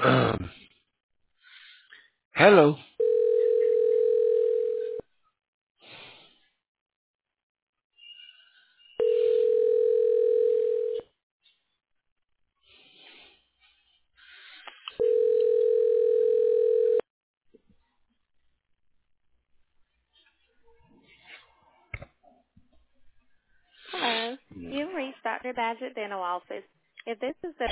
Hello. Hello. You've reached Dr. Badgett Dental Office. If this is the